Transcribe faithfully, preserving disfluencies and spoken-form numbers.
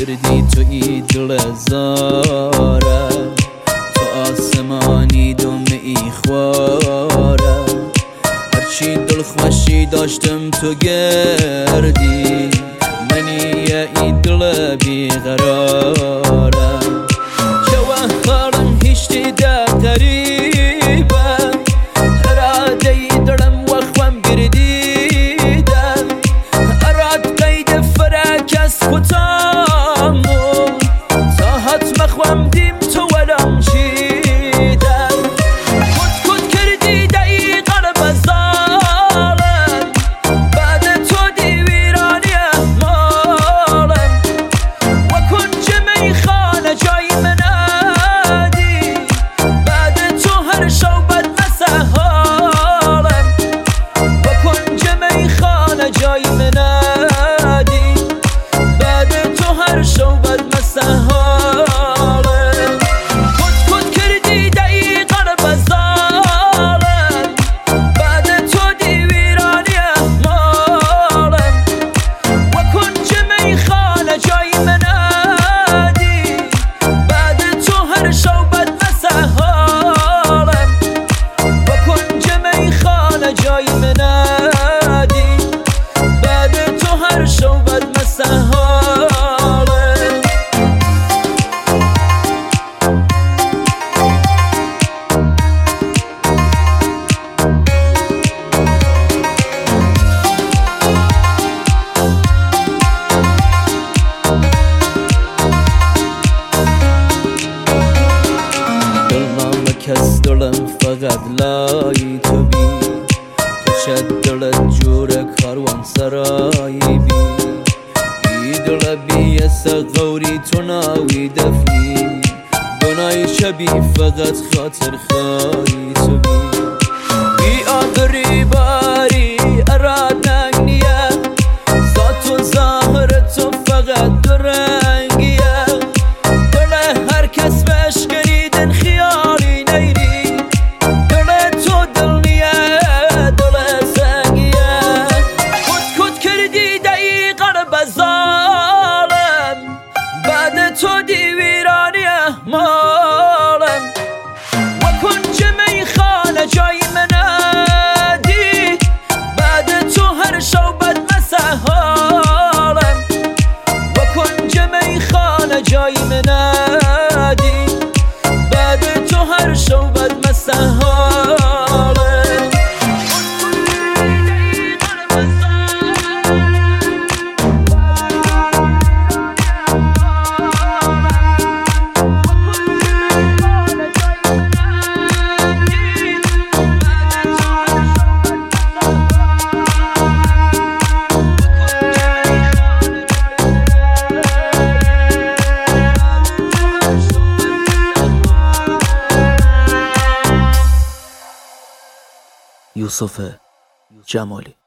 کردی تو ای دل زاره، تو آسمانی دومه ای خواره، هرچی دل خوشی داشتم تو گردی، منی ای دل بیقراره. جوه خارم هیشتی ده قریبه، اراده ای دلم وخوام گردیده، اراد قید فرکس کتامو، تا حت مخوام دیم تو ولم چیده. کت کت کردی دایی قلب زالم، بعد تو دی ویرانی مالم، و کنج میخانه جای منادی، بعد تو هر شو بد مسحالم، و کنج میخانه جای منادی، بعد تو هر شو بد مسحالم. کت کت کردی دایی قلب زالم، بعد تو دی ویرانی مالم، و کنج میخانه جای منادی، بعد تو هر شو بد مسحالم، و کنج میخانه جای منادی، بعد تو هر شو بد مسحالم. دلنامه کس دلم فقط لای تو بی، تو شد دلت جور کاروان سرایی بی، ای دل بی غوری تو ناوی دفی، گنای شبی فقط خاطر خواهی تو بی. بی آبری باری اراد نگنیه، ذات و ظاهر تو فقط درنگیه، دل هر کس بهش گریدن خیالی نیری، دل تو دل نیه دل سنگیه. کت کت کردی دایی قلب زالم، بعد تو دی ویرانی مالم، و کنج میخانه جای منادی، بعد تو هر شو بد مسحالم، و کنج میخانه جای منادی، بعد تو هر شو بد مسحالم. یوسف جمالی.